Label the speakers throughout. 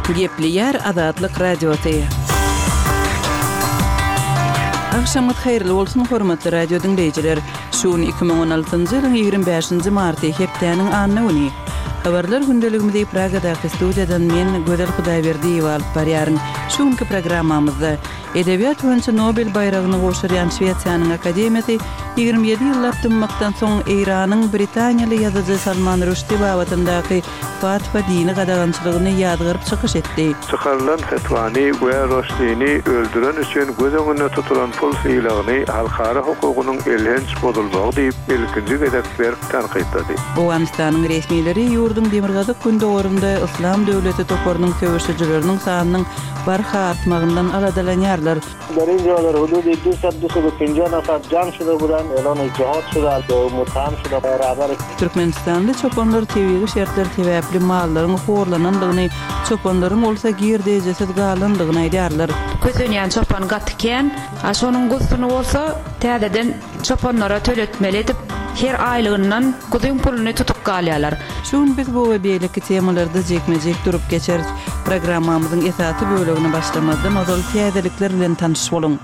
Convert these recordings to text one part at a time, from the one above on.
Speaker 1: Gepli yer Azadlyk radiosu. Akşamyt hayrly bolsun hormatly radio dinleyijiler. Şuun 2016-njy ýylyň 25-nji marty hepdeniň anny. Habarlar gündeligimizde Pragadaky studiýadan men Gödel Hudaýberdiýew alyp barýaryn. Şuňky programmamyzda Edebiyat boýunça Nobel bayragyny goşurýan Şweýçarýanyň akademiýasy 27 ýyllap dymmakdan soň Iranyň Britaniýaly ýazyjy Salman Rushdie wagtyndaky fatwa dini gadagançylygyny ýadgyryp çykyş etdi.
Speaker 2: Çykarylan fetvany we Rushdieni öldüren üçin göz öňünde tutulan pul fiýlagyny halkara hukugynyň elhenç bozulmagy diýip ilkinji gedekler tanqytlady.
Speaker 1: Awganistanyň resmiýetleri ýurdun demirgazyk gündogorunda Islam döwleti toparynyň köwüşçileriniň sanynyň barha artmagyndan aladalanýarlar.
Speaker 3: Derinjolar hududy 250 nafar janşylar bilen elany cihatçylar mutam şuda beraber
Speaker 1: Türkmenistanda çopanlar tebiği şertler tebäpli mallaryň horlanandygyny, çopanlaryň bolsa girdejesiz galandygyny aýdýarlar.
Speaker 4: Kösünýän çopan gatken, aşonyň gustuny bolsa täzeden çopanlara töletmeli edip her aýlygyndan gudun puluny tutup galýarlar.
Speaker 1: Şuň biz bu we beýleki temalarda jekmejek durup geçeriz. Programmamyzyň esaty bölümini başlamadan ozal täzelikler bilen tanış bolun.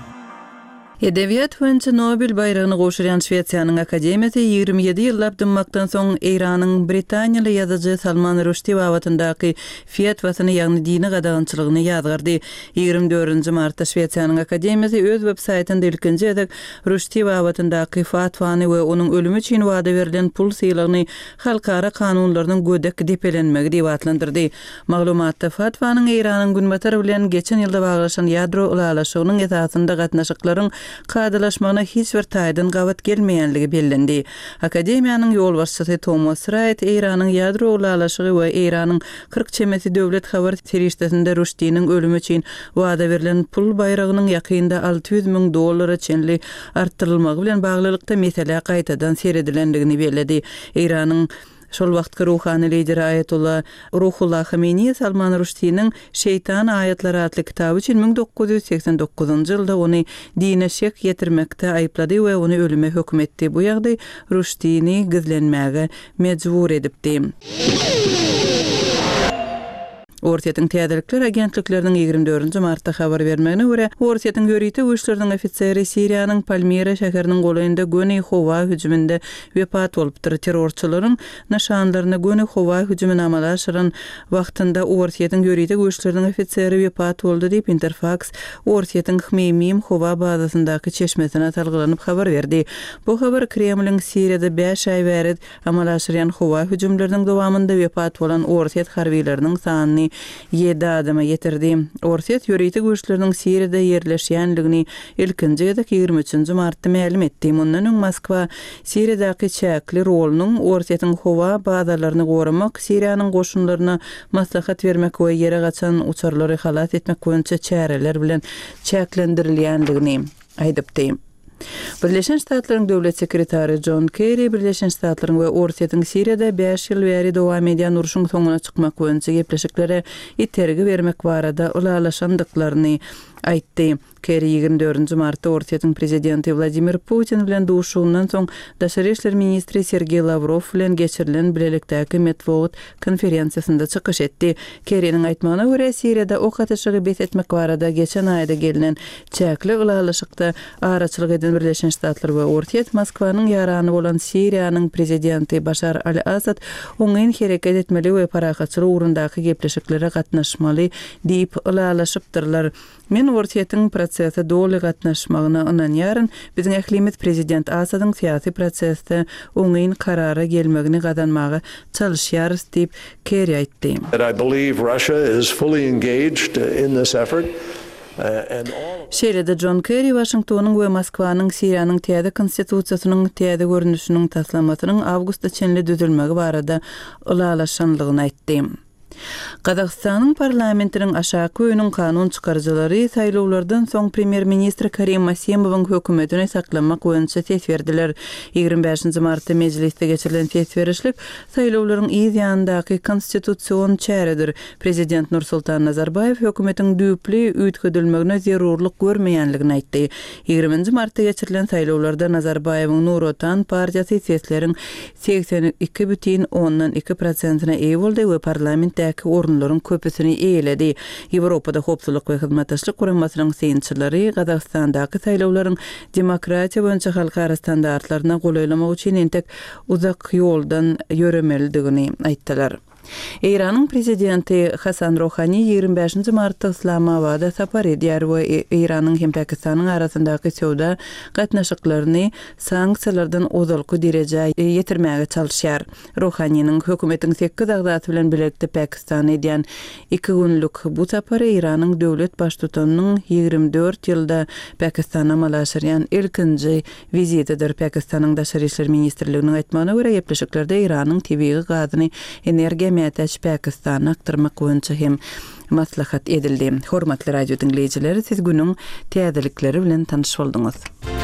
Speaker 1: Edebiyat boýunça Nobel bayragyny goşurýan Şweýçarýanyň akademiýasy 27 ýyllap dymmakdan soň Iranyň Britaniýaly ýazyjy Salman Rushdie wagtyndaky fatwasyny ýagny dini gadagançylygyny ýadgyrdy. 24-nji martda Şweýçarýanyň akademiýasy öz web saýtynda ilkinji edek Rushdie wagtyndaky fatwany we onuň ölümi üçin wada berilen pul syýlagyny halkara kanunlarynyň gödek depelenmegi diýip atlandyrdy. Maglumatda fatvanyň Iranyň günbatary bilen geçen ýylda baglaşan ýadro ulalaşygynyň esasynda gatnaşyklaryň kadylaşmagyna hiç bir taýdan gawat gelmeýänligi bellendi. Akademiýanyň ýolbaşçysy Thomas Wright Iranyň ýadro ulalaşygy we Iranyň 40 çemesi döwlet habar terişdesinde Rushdie'niň ölümi üçin wada berilen pul bayragynyň ýakynda $600,000 çenli artdyrylmagy bilen baglylykda mesele gaýtadan seredilendigini belledi. Iranyň şol wagtky ruhany lideri Ayetullah Ruhullah Hameni Salman Rushdie'niň Şeytan aýatlary adly kitaby üçin 1989-njy ýylda ony dine şek ýetirmekde aýplady we ony ölüme hökm etdi. Bu ýagdaý Rushdie'ni gizlenmäge mejbur edipdi. Ortiýetiň täzelikler agentlikleriniň 24-nji martda habar bermegine görä, Ortiýetiň hörýeti güýçleriniň ofiseri Siriýanyň Palmira şäheriniň golayynda göni howa hüjüminde wepat bolupdyr. Terrorçylaryň nişanlaryna göni howa hüjümini amala aşyran wagtynda Ortiýetiň hörýeti güýçleriniň ofiseri wepat boldy diýip Interfax Ortiýetiň Hmeymim howa bazasyndaky çeşmesine talgylanyp habar berdi. Bu habar Kremliň Siriýada 5 aý bäri amala aşyran howa hüjümleriniň dowamında wepat bolan Ortiýet harbiýleriniň sanyny 7 adama yetirdi. Ortiýet ýörýeti güýçleriniň Siriýada ýerleşýänligini ilkinji edek 23-nji martda ma'lum etdi. Mundan öň Moskwa Siriýadaky çäkli rolunyň Ortiýetiň howa bazalaryny goramak, Siriýanyň goşunlaryna maslahat bermek we ýere gaçan uçarlary halat etmek boýunça çäreler bilen çäklendirilýänligini aýdypdy. Birleşen Ştatlaryň döwlet sekretary John Kerry Birleşen Ştatlaryň we Ortiýetiň Siriýada 5 ýyl bäri dowam edýän uruşyň soňuna çykmak boýunça gepleşiklere itergi bermek barada ulalaşandyklaryny aýtdy. Kerry 24-nji martda Ortiýetiň prezidenti Vladimir Putin bilen duşundan soň Daşary işler ministri Sergey Lavrov bilen geçirilen bilelikdäki metbuat konferensiýasynda çykyş etdi. Kerryniň aýtmagyna görä Siriýada ok ateşigi bet etmek barada geçen aýda gelinen çäkli ulalaşykda araçylyk eden Birleşen Ştatlar we Ortiýet Moskwanyň ýarany bolan Siriýanyň prezidenti Bashar al-Assad oňyn hereket etmeli we paragatçylyk ugrundaky gepleşiklere gatnaşmaly diýip ulalaşypdyrlar. Men Ortiýetiň prosesde doly gatnaşmagyna ynanýaryn. Biziň ählimiz prezident Assadyň syýasy prosesde oňyn karara gelmegini gadanmagy çalyşýarys diýip Kerry aýtdy.
Speaker 5: I believe Russia is fully engaged in this effort.
Speaker 1: Şeýlede John Kerry Washingtonyň we Moskwanyň Siriýanyň täze konstitusiýasynyň täze görnüşiniň taslamatynyň awgustda çenli düzülmegi barada ulalaşanlygyny aýtdy. Qazaqstanyň parlamentiniň aşaky öňüň kanun çykarjylary saýlawlardan soň premier ministr Karim Masimowyň hökümetini saklamak boýunça ses berdiler. 25-nji martda mejlisde geçirilen ses berişlik saýlawlaryň ýa-da konstitusiýon çäredir. Prezident Nursultan Nazarbayev hökümetiň düýpli üýtgedilmegine zerurlyk görmeýänligini aýtdy. 20-nji martda geçirilen saýlawlarda Nazarbayewyň Nur Otan partiýasy sesleriň 82,2%-na eý boldy we parlament ýerdäki orunlaryň köpüsini eýledi. Ýewropada hopsuluk we hyzmatdaşlyk guramasynyň synçylary Gazagstandaky saýlawlaryň demokratiýa boýunça halkara standartlaryna golaýlamak üçin entek uzak ýoldan ýöremeldigini aýtdylar. İran'ın prezidenti Hasan Rohani 25 Mart'ta Islamabad'a sapar edýär we İran'ın hem Pakistan'ın arasyndaky söwda gatnaşyklaryny sanksiýalardan ozalky derejä ýetirmäge çalyşýar. Rohani'nin hökümetiň 8 agdaty bilen birlikde Pakistan'a edýän 2 günlük bu sapary İran'ın döwlet baştutanynyň 24 ýylda Pakistan'a malaşyrýan ilkinji vizitidir. Pakistan'ın daşary işler ministrliginiň aýtmagyna görä ýepleşiklarda İran'ın tebii gazyny energiýa mätäç Pakistan'a aktarmak boýunça hem maslahat edildi. Hormatly radio dinleýijileri, siz günüň täzelikleri bilen tanyş boldunuz.